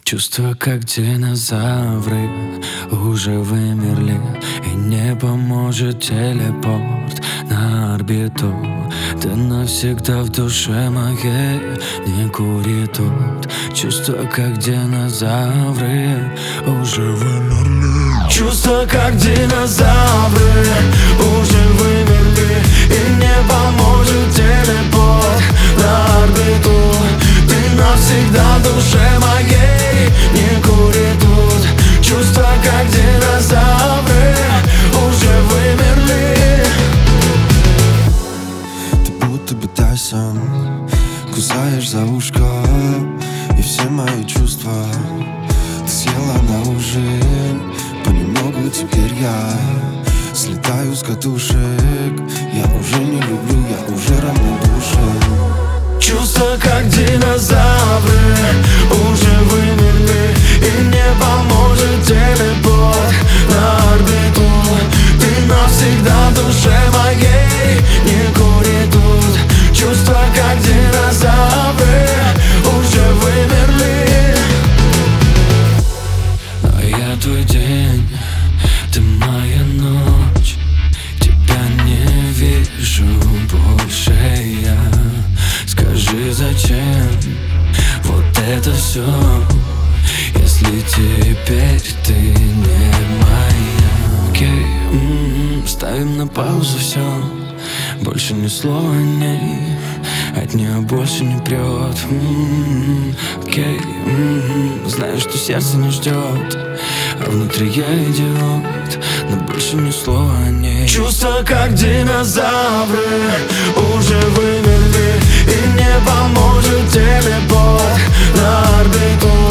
Чувства, как динозавры, уже вымерли, и не поможет телепорт на орбиту. Ты навсегда в душе моей, не кури тут. Чувства, как динозавры, уже вымерли. Чувства, как динозавры, уже вымерли, и не поможет телепорт на орбиту. Ты навсегда в душе моей, не кури тут. Чувства, как динозавры, уже вымерли. Ты будто бы Тайсон, кусаешь за ушко, и все мои чувства ты съела на ужин. Понемногу теперь я слетаю с катушек. Я уже не люблю, я уже равнодушен. Чувства, как динозавры, уже вымерли, и не поможет телепорт на орбиту. Ты навсегда в душе моей, не кури тут. Чувства, как динозавры, уже вымерли. А я твой день, ты моя ночь. Тебя не вижу больше я. Скажи, зачем вот это все, если теперь ты не моя? Окей, ставим на паузу все, больше ни слова о ней, от нее больше не прет. Окей, знаю, что сердце не ждет, а внутри я идиот, но больше ни слова о ней. Чувства, как динозавры, уже вымерли, и не поможет телепорт на орбиту.